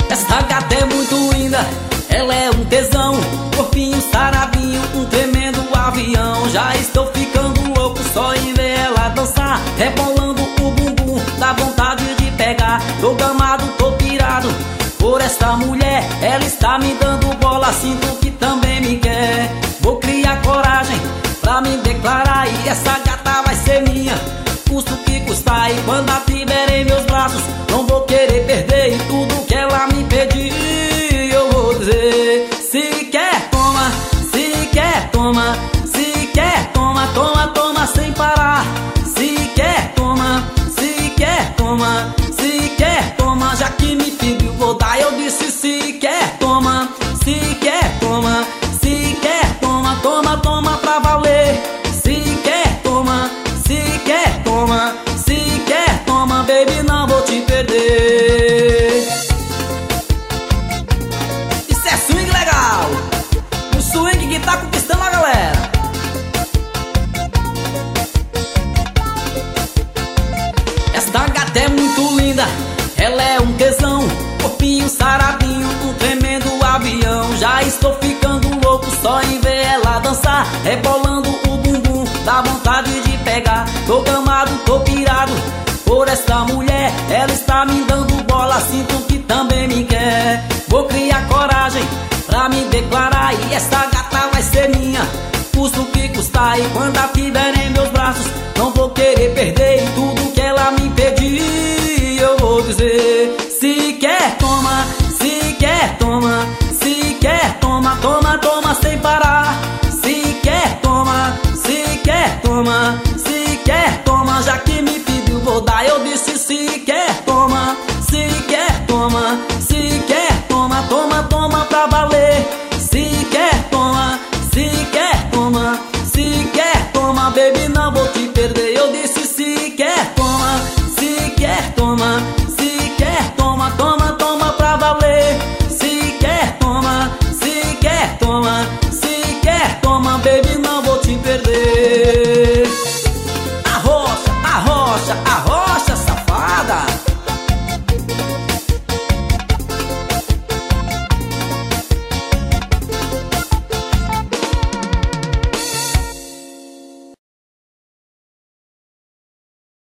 Essa gata é muito linda, ela é um tesão, corpinho saradinho, um tremendo avião. Já estou ficando louco só em ver ela dançar, rebolando o bumbum, dá vontade de pegar. Tô gamado, tô pirado por esta mulher, ela está me dando bola, sinto que também me quer. Vou criar coragem pra me declarar e essa gata vai ser minha, custo que custar. E quando a tiver em meus braços, não vou querer perder. E tudo que ela me pedir, eu vou dizer: se quer, toma, se quer, toma, se quer, toma, toma, toma sem parar. Se quer, toma, se quer, toma, se quer, toma. Já que me pediu, vou dar, eu disse: se quer, toma, se quer, toma, se quer, toma, toma, toma pra valer. Se quer, toma, se quer, toma, se quer, toma, baby, não vou te perder. Isso é swing legal, o swing que tá conquistando a galera. Esta gata é muito linda, ela é um tesão, corpinho saradinho, um tremendo avião. Já estou ficando louco só em ver ela dançar, rebolando o bumbum, dá vontade de pegar. Tô gamado, tô pirado por esta mulher, ela está me dando bola, sinto que também me quer. Vou criar coragem pra me declarar e esta